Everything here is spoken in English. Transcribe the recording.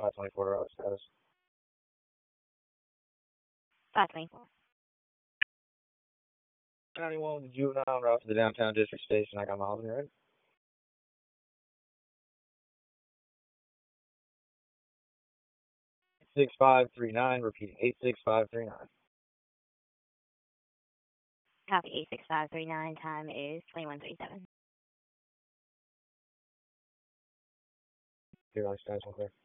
524 route status. 524. 91 with the juvenile route to the downtown district station. I got miles on your right. Six five three nine. Repeating 86539. Copy 86539. Time is 2137. Here, status 1 clear.